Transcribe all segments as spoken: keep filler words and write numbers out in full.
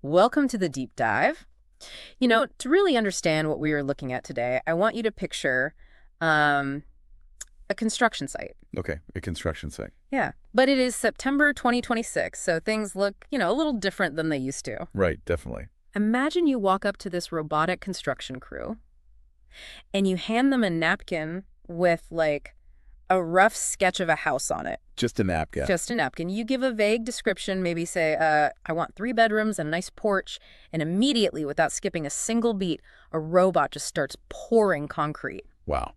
Welcome to the deep dive. You know, to really understand what we are looking at today, I want you to picture um, a construction site. Okay, a construction site. Yeah, but it is September twenty twenty-six, so things look, you know, a little different than they used to. Right, definitely. Imagine you walk up to this robotic construction crew and you hand them a napkin with, like, a rough sketch of a house on it. Just a napkin. Just a napkin. You give a vague description, maybe say, uh, I want three bedrooms and a nice porch, and immediately, without skipping a single beat, a robot just starts pouring concrete. Wow.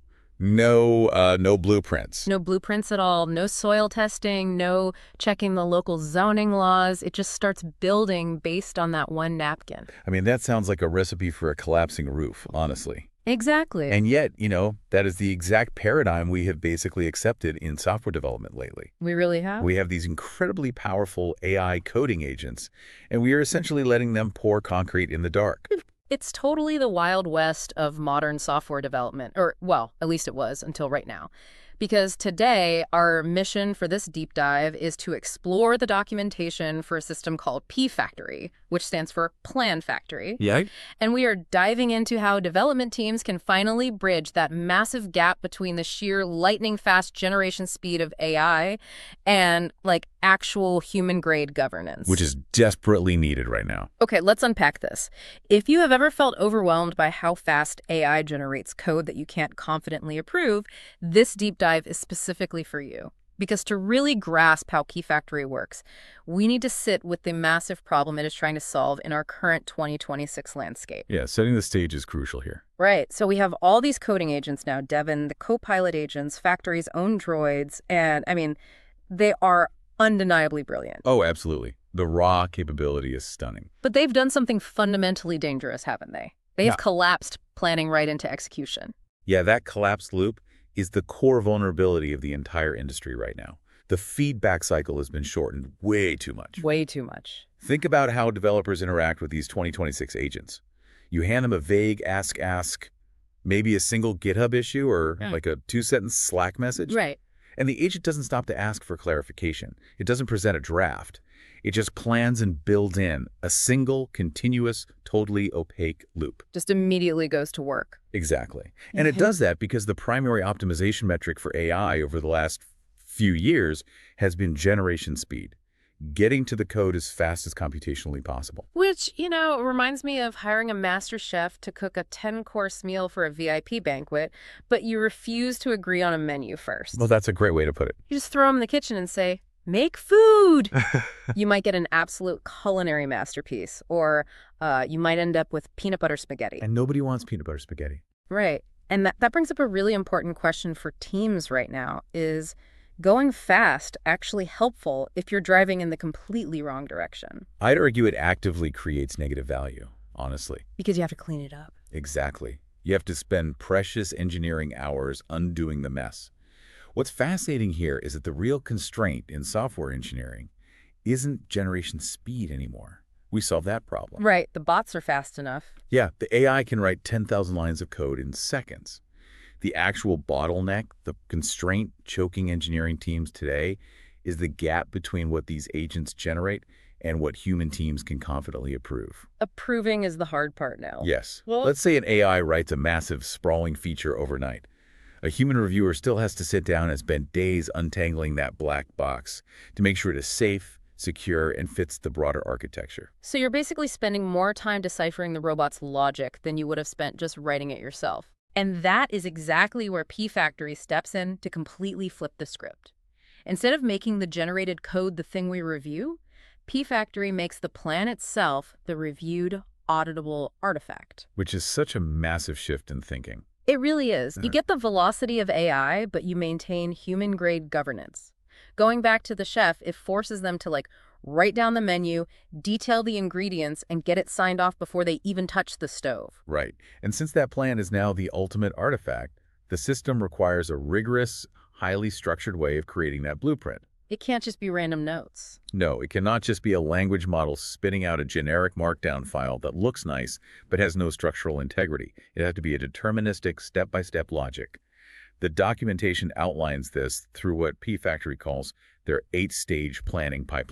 No, uh, no blueprints. No blueprints at all, no soil testing, no checking the local zoning laws. It just starts building based on that one napkin. I mean, that sounds like a recipe for a collapsing roof, honestly. Exactly. And yet, you know, that is the exact paradigm we have basically accepted in software development lately. We really have? We have these incredibly powerful A I coding agents, and we are essentially letting them pour concrete in the dark. It's totally the Wild West of modern software development, or, well, at least it was until right now. Because today, our mission for this deep dive is to explore the documentation for a system called P-Factory, which stands for Plan Factory. Yeah. And we are diving into how development teams can finally bridge that massive gap between the sheer lightning-fast generation speed of A I and, like, actual human-grade governance. Which is desperately needed right now. Okay, let's unpack this. If you have ever felt overwhelmed by how fast A I generates code that you can't confidently approve, this deep dive is specifically for you. Because to really grasp how P-Factory works, we need to sit with the massive problem it is trying to solve in our current twenty twenty-six landscape. Yeah, setting the stage is crucial here. Right. So we have all these coding agents now, Devin, the Copilot agents, Factory's own droids, and, I mean, they are undeniably brilliant. Oh, absolutely. The raw capability is stunning. But they've done something fundamentally dangerous, haven't they? They have Yeah. collapsed planning right into execution. Yeah, that collapsed loop is the core vulnerability of the entire industry right now. The feedback cycle has been shortened way too much. Way too much. Think about how developers interact with these twenty twenty-six agents. You hand them a vague ask ask, maybe a single GitHub issue or Yeah. like a two-sentence Slack message. Right. And the agent doesn't stop to ask for clarification. It doesn't present a draft. It just plans and builds in a single, continuous, totally opaque loop. Just immediately goes to work. Exactly. And it Mhm. does that because the primary optimization metric for A I over the last few years has been generation speed, getting to the code as fast as computationally possible. Which, you know, reminds me of hiring a master chef to cook a ten-course meal for a V I P banquet, but you refuse to agree on a menu first. Well, that's a great way to put it. You just throw them in the kitchen and say, make food. You might get an absolute culinary masterpiece, or uh, you might end up with peanut butter spaghetti. And nobody wants peanut butter spaghetti. Right. And that, that brings up a really important question for teams right now. Is going fast actually helpful if you're driving in the completely wrong direction? I'd argue it actively creates negative value, honestly. Because you have to clean it up. Exactly. You have to spend precious engineering hours undoing the mess. What's fascinating here is that the real constraint in software engineering isn't generation speed anymore. We solved that problem. Right. The bots are fast enough. Yeah, the A I can write ten thousand lines of code in seconds. The actual bottleneck, the constraint choking engineering teams today, is the gap between what these agents generate and what human teams can confidently approve. Approving is the hard part now. Yes. Well- Let's say an A I writes a massive, sprawling feature overnight. A human reviewer still has to sit down and spend days untangling that black box to make sure it is safe, secure, and fits the broader architecture. So you're basically spending more time deciphering the robot's logic than you would have spent just writing it yourself. And that is exactly where P-Factory steps in to completely flip the script. Instead of making the generated code the thing we review, P-Factory makes the plan itself the reviewed, auditable artifact. Which is such a massive shift in thinking. It really is. You Yeah. get the velocity of A I, but you maintain human-grade governance. Going back to the chef, it forces them to, like, write down the menu, detail the ingredients, and get it signed off before they even touch the stove. Right. And since that plan is now the ultimate artifact, the system requires a rigorous, highly structured way of creating that blueprint. It can't just be random notes. No, it cannot just be a language model spitting out a generic markdown file that looks nice but has no structural integrity. It has to be a deterministic, step-by-step logic. The documentation outlines this through what P-Factory calls their eight-stage planning pipeline.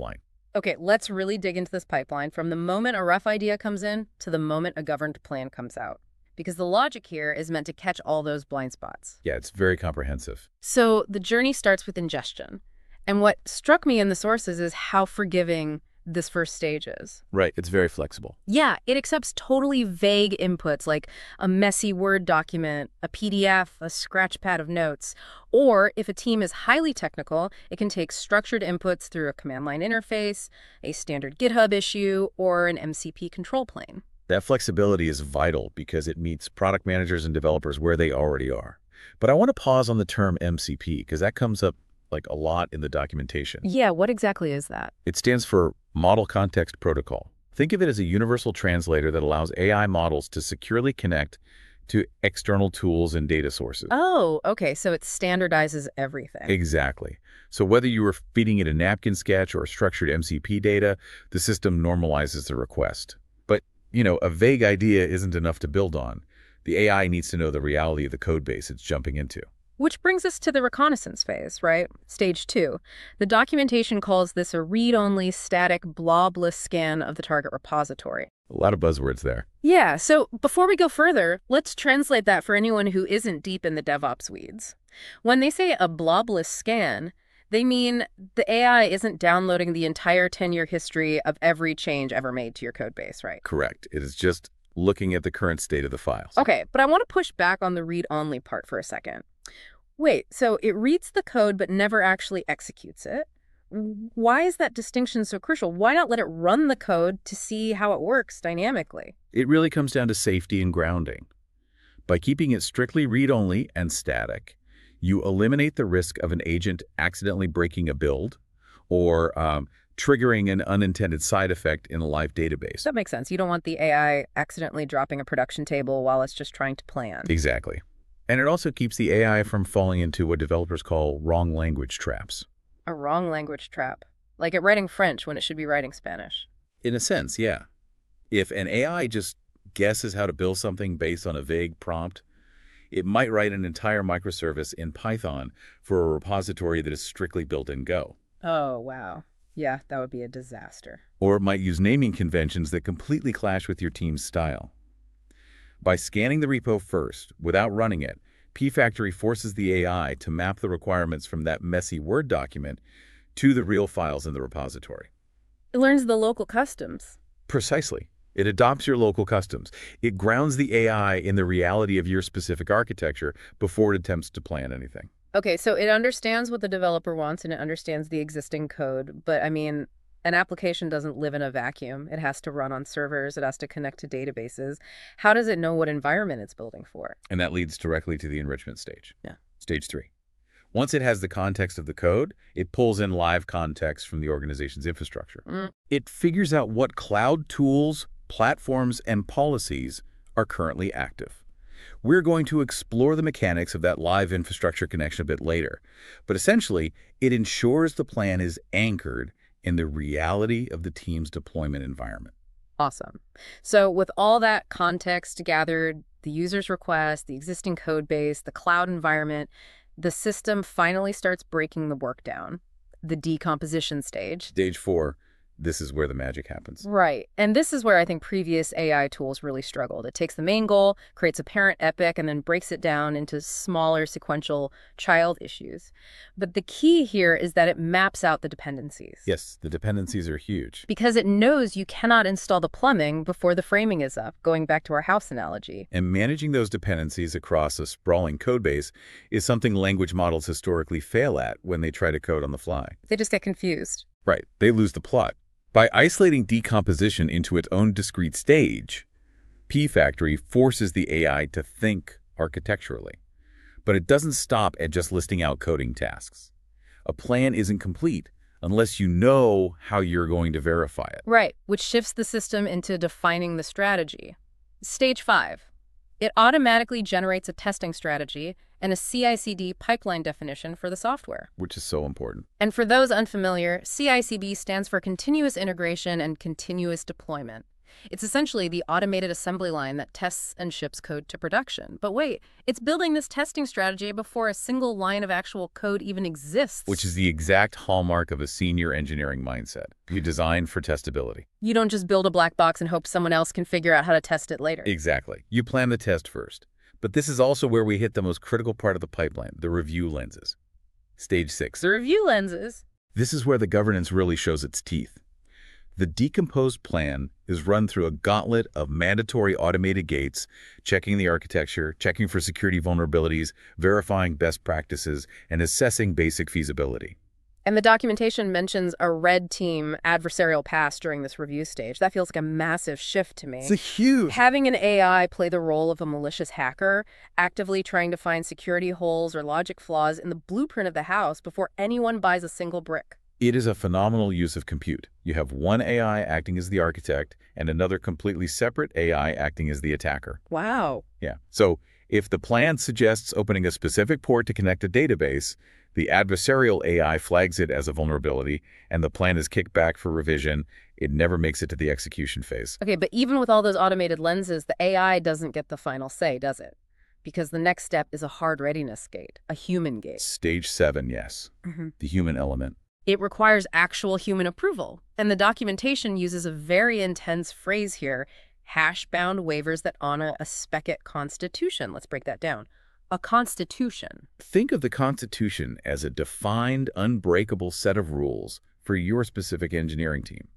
Okay, let's really dig into this pipeline from the moment a rough idea comes in to the moment a governed plan comes out. Because the logic here is meant to catch all those blind spots. Yeah, it's very comprehensive. So the journey starts with ingestion. And what struck me in the sources is how forgiving this first stage is. Right, it's very flexible. Yeah, it accepts totally vague inputs like a messy Word document, a P D F, a scratch pad of notes. Or if a team is highly technical, it can take structured inputs through a command line interface, a standard GitHub issue, or an M C P control plane. That flexibility is vital because it meets product managers and developers where they already are. But I want to pause on the term M C P because that comes up like a lot in the documentation. Yeah, what exactly is that? It stands for Model Context Protocol. Think of it as a universal translator that allows A I models to securely connect to external tools and data sources. Oh, okay, so it standardizes everything. Exactly. So whether you were feeding it a napkin sketch or structured M C P data, the system normalizes the request. But, you know, a vague idea isn't enough to build on. The A I needs to know the reality of the code base it's jumping into. Which brings us to the reconnaissance phase, right? Stage two. The documentation calls this a read-only static blobless scan of the target repository. A lot of buzzwords there. Yeah, so before we go further, let's translate that for anyone who isn't deep in the DevOps weeds. When they say a blobless scan, they mean the A I isn't downloading the entire ten-year history of every change ever made to your code base, right? Correct. It is just looking at the current state of the files. Okay, but I want to push back on the read-only part for a second. Wait, so it reads the code but never actually executes it? Why is that distinction so crucial? Why not let it run the code to see how it works dynamically? It really comes down to safety and grounding. By keeping it strictly read-only and static, you eliminate the risk of an agent accidentally breaking a build or um, triggering an unintended side effect in a live database. That makes sense. You don't want the A I accidentally dropping a production table while it's just trying to plan. Exactly. And it also keeps the A I from falling into what developers call wrong language traps. A wrong language trap. Like it writing French when it should be writing Spanish. In a sense, yeah. If an A I just guesses how to build something based on a vague prompt, it might write an entire microservice in Python for a repository that is strictly built in Go. Oh, wow. Yeah, that would be a disaster. Or it might use naming conventions that completely clash with your team's style. By scanning the repo first, without running it, pFactory forces the A I to map the requirements from that messy Word document to the real files in the repository. It learns the local customs. Precisely. It adopts your local customs. It grounds the A I in the reality of your specific architecture before it attempts to plan anything. Okay, so it understands what the developer wants and it understands the existing code, but I mean, an application doesn't live in a vacuum. It has to run on servers. It has to connect to databases. How does it know what environment it's building for? And that leads directly to the enrichment stage. Yeah. Stage three. Once it has the context of the code, it pulls in live context from the organization's infrastructure. Mm. It figures out what cloud tools, platforms, and policies are currently active. We're going to explore the mechanics of that live infrastructure connection a bit later. But essentially, it ensures the plan is anchored in the reality of the team's deployment environment. Awesome. So with all that context gathered, the user's request, the existing code base, the cloud environment, the system finally starts breaking the work down, the decomposition stage. Stage four, this is where the magic happens. Right. And this is where I think previous A I tools really struggled. It takes the main goal, creates a parent epic, and then breaks it down into smaller sequential child issues. But the key here is that it maps out the dependencies. Yes, the dependencies are huge. Because it knows you cannot install the plumbing before the framing is up, going back to our house analogy. And managing those dependencies across a sprawling code base is something language models historically fail at when they try to code on the fly. They just get confused. Right. They lose the plot. By isolating decomposition into its own discrete stage, pFactory forces the A I to think architecturally. But it doesn't stop at just listing out coding tasks. A plan isn't complete unless you know how you're going to verify it. Right, which shifts the system into defining the strategy. Stage five. It automatically generates a testing strategy and a C I C D pipeline definition for the software. Which is so important. And for those unfamiliar, C I C D stands for Continuous Integration and Continuous Deployment. It's essentially the automated assembly line that tests and ships code to production. But wait, it's building this testing strategy before a single line of actual code even exists. Which is the exact hallmark of a senior engineering mindset. You design for testability. You don't just build a black box and hope someone else can figure out how to test it later. Exactly. You plan the test first. But this is also where we hit the most critical part of the pipeline, the review lenses. Stage six. The review lenses. This is where the governance really shows its teeth. The decomposed plan is run through a gauntlet of mandatory automated gates, checking the architecture, checking for security vulnerabilities, verifying best practices, and assessing basic feasibility. And the documentation mentions a red team adversarial pass during this review stage. That feels like a massive shift to me. It's a huge... Having an A I play the role of a malicious hacker, actively trying to find security holes or logic flaws in the blueprint of the house before anyone buys a single brick. It is a phenomenal use of compute. You have one A I acting as the architect and another completely separate A I acting as the attacker. Wow. Yeah. So if the plan suggests opening a specific port to connect a database, the adversarial A I flags it as a vulnerability, and the plan is kicked back for revision. It never makes it to the execution phase. Okay, but even with all those automated lenses, the A I doesn't get the final say, does it? Because the next step is a hard readiness gate, a human gate. Stage seven, yes. Mm-hmm. The human element. It requires actual human approval. And the documentation uses a very intense phrase here, hash-bound waivers that honor a SPECIT constitution. Let's break that down. A constitution. Think of the Constitution as a defined, unbreakable set of rules for your specific engineering team.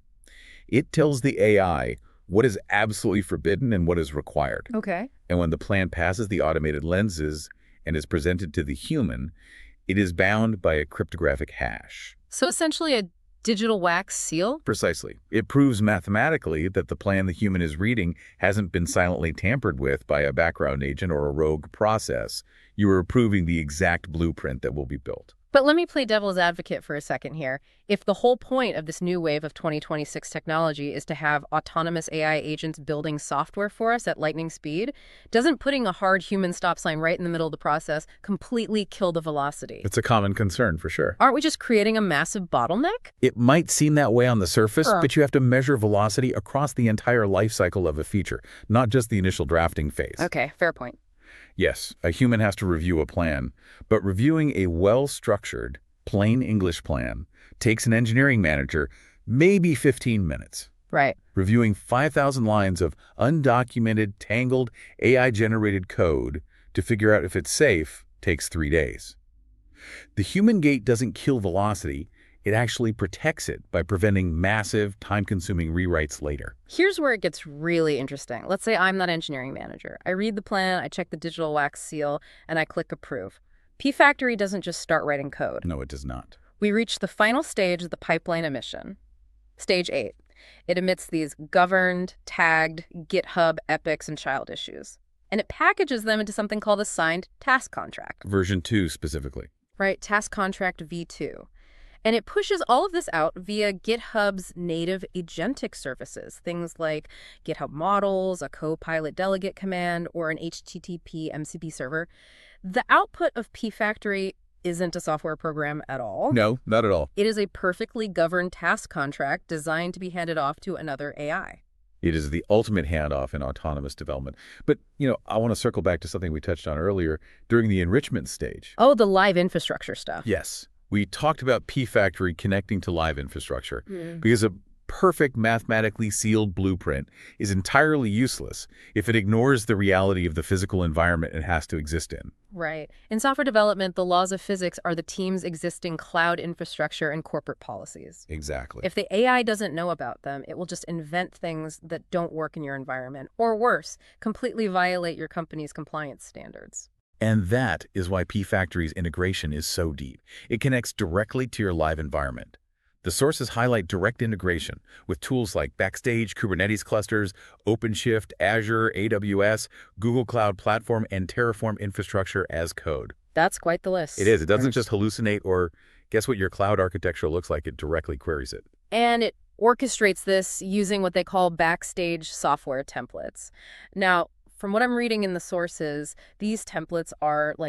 It tells the A I what is absolutely forbidden and what is required. Okay. And when the plan passes the automated lenses and is presented to the human, it is bound by a cryptographic hash. So essentially a digital wax seal? Precisely. It proves mathematically that the plan the human is reading hasn't been silently tampered with by a background agent or a rogue process. You are approving the exact blueprint that will be built. But let me play devil's advocate for a second here. If the whole point of this new wave of twenty twenty-six technology is to have autonomous A I agents building software for us at lightning speed, doesn't putting a hard human stop sign right in the middle of the process completely kill the velocity? It's a common concern, for sure. Aren't we just creating a massive bottleneck? It might seem that way on the surface, Uh. but you have to measure velocity across the entire life cycle of a feature, not just the initial drafting phase. Okay, fair point. Yes, a human has to review a plan, but reviewing a well-structured, plain English plan takes an engineering manager maybe fifteen minutes. Right. Reviewing five thousand lines of undocumented, tangled, A I-generated code to figure out if it's safe takes three days. The human gate doesn't kill velocity. It actually protects it by preventing massive, time-consuming rewrites later. Here's where it gets really interesting. Let's say I'm that engineering manager. I read the plan, I check the digital wax seal, and I click approve. P-Factory doesn't just start writing code. No, it does not. We reach the final stage of the pipeline emission. Stage eight. It emits these governed, tagged, GitHub epics and child issues. And it packages them into something called a signed task contract. Version two specifically. Right, task contract V two. And it pushes all of this out via GitHub's native agentic services, things like GitHub models, a Copilot delegate command, or an H T T P M C P server. The output of P-Factory isn't a software program at all. No, not at all. It is a perfectly governed task contract designed to be handed off to another A I. It is the ultimate handoff in autonomous development. But, you know, I want to circle back to something we touched on earlier during the enrichment stage. Oh, the live infrastructure stuff. Yes. We talked about P-Factory connecting to live infrastructure Mm. because a perfect mathematically sealed blueprint is entirely useless if it ignores the reality of the physical environment it has to exist in. Right. In software development, the laws of physics are the team's existing cloud infrastructure and corporate policies. Exactly. If the A I doesn't know about them, it will just invent things that don't work in your environment, or worse, completely violate your company's compliance standards. And that is why P-Factory's integration is so deep. It connects directly to your live environment. The sources highlight direct integration with tools like Backstage, Kubernetes clusters, OpenShift, Azure, A W S, Google Cloud Platform, and Terraform infrastructure as code. That's quite the list. It is. It doesn't just hallucinate or guess what your cloud architecture looks like. It directly queries it. And it orchestrates this using what they call Backstage software templates. Now, from what I'm reading in the sources, these templates are like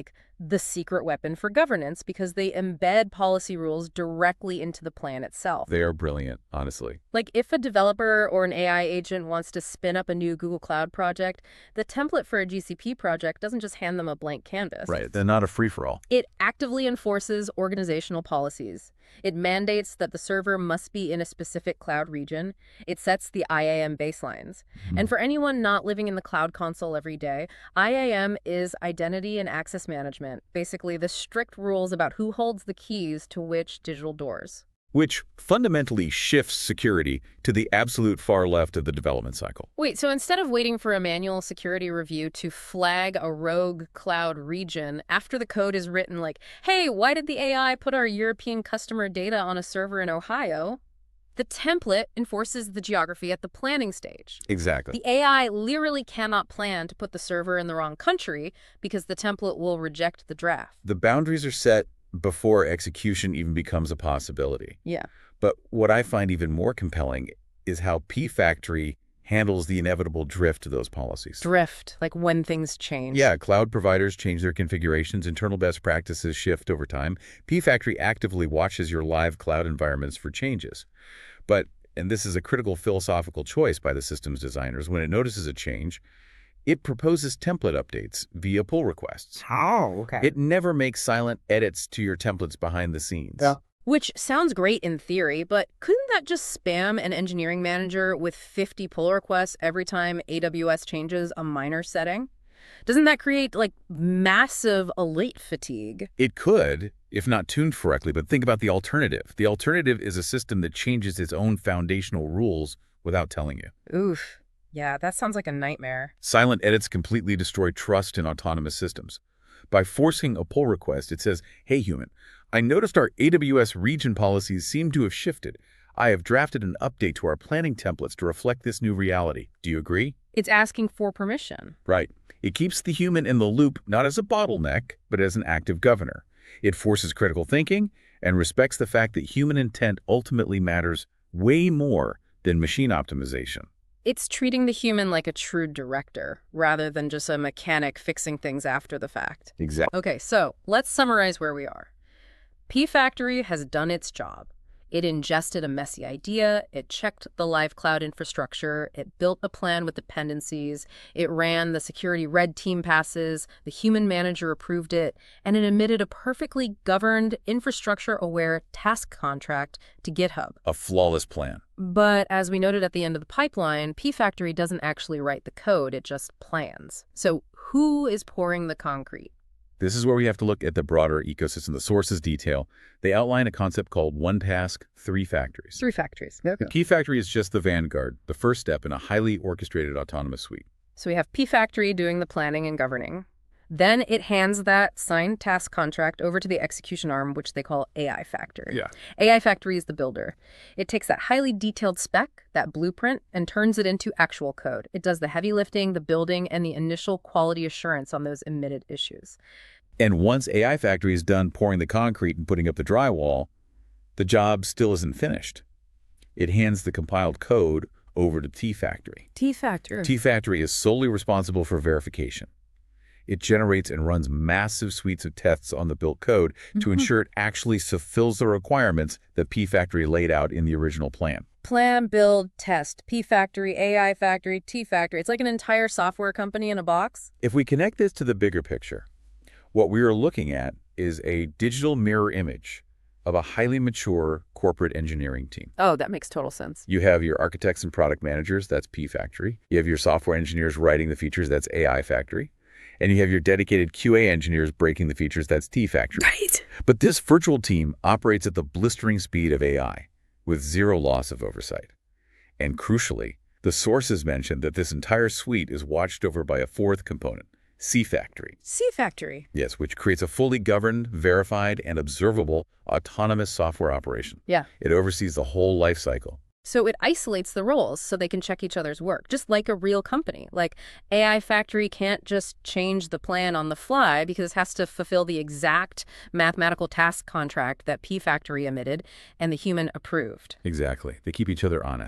the secret weapon for governance because they embed policy rules directly into the plan itself. They are brilliant, honestly. Like if a developer or an A I agent wants to spin up a new Google Cloud project, the template for a G C P project doesn't just hand them a blank canvas. Right. They're not a free-for-all. It actively enforces organizational policies. It mandates that the server must be in a specific cloud region. It sets the I A M baselines. Mhm. And for anyone not living in the cloud console every day, I A M is identity and access management, basically the strict rules about who holds the keys to which digital doors. Which fundamentally shifts security to the absolute far left of the development cycle. Wait, so instead of waiting for a manual security review to flag a rogue cloud region after the code is written like, hey, why did the A I put our European customer data on a server in Ohio? The template enforces the geography at the planning stage. Exactly. The A I literally cannot plan to put the server in the wrong country because the template will reject the draft. The boundaries are set before execution even becomes a possibility. Yeah. But what I find even more compelling is how P-Factory handles the inevitable drift of those policies. Drift, like when things change. Yeah, cloud providers change their configurations, internal best practices shift over time. P-Factory actively watches your live cloud environments for changes. But, and this is a critical philosophical choice by the systems designers, when it notices a change, it proposes template updates via pull requests. Oh, okay. It never makes silent edits to your templates behind the scenes. Yeah. Which sounds great in theory, but couldn't that just spam an engineering manager with fifty pull requests every time A W S changes a minor setting? Doesn't that create, like, massive elite fatigue? It could, if not tuned correctly, but think about the alternative. The alternative is a system that changes its own foundational rules without telling you. Oof. Yeah, that sounds like a nightmare. Silent edits completely destroy trust in autonomous systems. By forcing a pull request, it says, hey, human, I noticed our A W S region policies seem to have shifted. I have drafted an update to our planning templates to reflect this new reality. Do you agree? It's asking for permission. Right. It keeps the human in the loop not as a bottleneck, but as an active governor. It forces critical thinking and respects the fact that human intent ultimately matters way more than machine optimization. It's treating the human like a true director, rather than just a mechanic fixing things after the fact. Exactly. Okay, so let's summarize where we are. P-Factory has done its job. It ingested a messy idea, it checked the live cloud infrastructure, it built a plan with dependencies, it ran the security red team passes, the human manager approved it, and it emitted a perfectly governed, infrastructure-aware task contract to GitHub. A flawless plan. But as we noted at the end of the pipeline, P-Factory doesn't actually write the code, it just plans. So who is pouring the concrete? This is where we have to look at the broader ecosystem, the sources detail. They outline a concept called one task, three factories. Three factories. Okay. P-Factory is just the vanguard, the first step in a highly orchestrated autonomous suite. So we have P-Factory doing the planning and governing. Then it hands that signed task contract over to the execution arm, which they call A I Factory. Yeah. A I Factory is the builder. It takes that highly detailed spec, that blueprint, and turns it into actual code. It does the heavy lifting, the building, and the initial quality assurance on those emitted issues. And once A I Factory is done pouring the concrete and putting up the drywall, the job still isn't finished. It hands the compiled code over to T-Factory. T-Factory. T-Factory is solely responsible for verification. It generates and runs massive suites of tests on the built code to Mm-hmm. ensure it actually fulfills the requirements that P-Factory laid out in the original plan. Plan, build, test. P-Factory, A I Factory, T-Factory. It's like an entire software company in a box. If we connect this to the bigger picture, what we are looking at is a digital mirror image of a highly mature corporate engineering team. Oh, that makes total sense. You have your architects and product managers, that's P-Factory. You have your software engineers writing the features, that's A I Factory. And you have your dedicated Q A engineers breaking the features, that's T-Factory. Right. But this virtual team operates at the blistering speed of A I, with zero loss of oversight. And crucially, the sources mention that this entire suite is watched over by a fourth component, C-Factory. C-Factory. Yes, which creates a fully governed, verified, and observable autonomous software operation. Yeah. It oversees the whole life cycle. So it isolates the roles so they can check each other's work, just like a real company. Like A I Factory can't just change the plan on the fly because it has to fulfill the exact mathematical task contract that P-Factory emitted and the human approved. Exactly. They keep each other honest.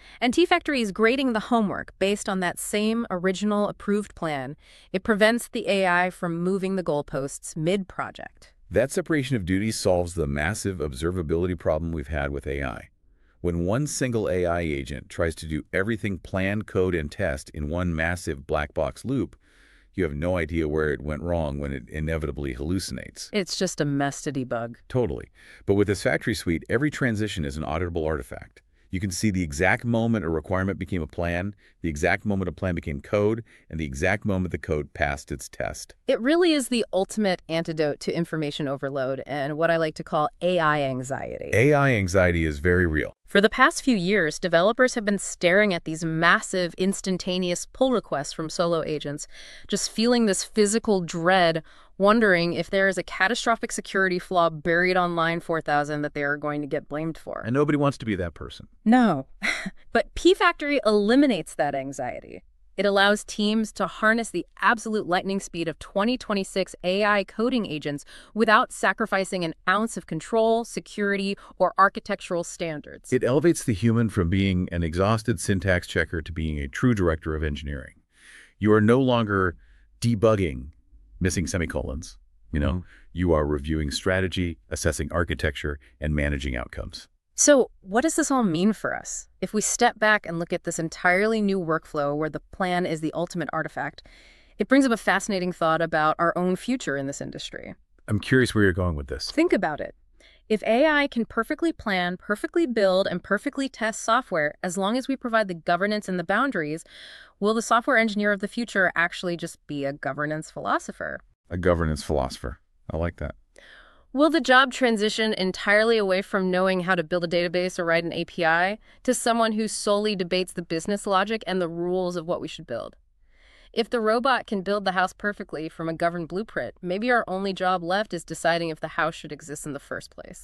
And T-Factory is grading the homework based on that same original approved plan. It prevents the A I from moving the goalposts mid-project. That separation of duties solves the massive observability problem we've had with A I. When one single A I agent tries to do everything plan, code, and test in one massive black box loop, you have no idea where it went wrong when it inevitably hallucinates. It's just a mess to debug. Totally. But with this factory suite, every transition is an auditable artifact. You can see the exact moment a requirement became a plan, the exact moment a plan became code, and the exact moment the code passed its test. It really is the ultimate antidote to information overload and what I like to call A I anxiety. A I anxiety is very real. For the past few years, developers have been staring at these massive, instantaneous pull requests from solo agents, just feeling this physical dread, wondering if there is a catastrophic security flaw buried on line four thousand that they are going to get blamed for. And nobody wants to be that person. No. But P-Factory eliminates that anxiety. It allows teams to harness the absolute lightning speed of twenty twenty-six A I coding agents without sacrificing an ounce of control, security, or architectural standards. It elevates the human from being an exhausted syntax checker to being a true director of engineering. You are no longer debugging missing semicolons. You know, mm-hmm. You are reviewing strategy, assessing architecture, and managing outcomes. So what does this all mean for us? If we step back and look at this entirely new workflow where the plan is the ultimate artifact, it brings up a fascinating thought about our own future in this industry. I'm curious where you're going with this. Think about it. If A I can perfectly plan, perfectly build, and perfectly test software, as long as we provide the governance and the boundaries, will the software engineer of the future actually just be a governance philosopher? A governance philosopher. I like that. Will the job transition entirely away from knowing how to build a database or write an A P I to someone who solely debates the business logic and the rules of what we should build? If the robot can build the house perfectly from a governed blueprint, maybe our only job left is deciding if the house should exist in the first place.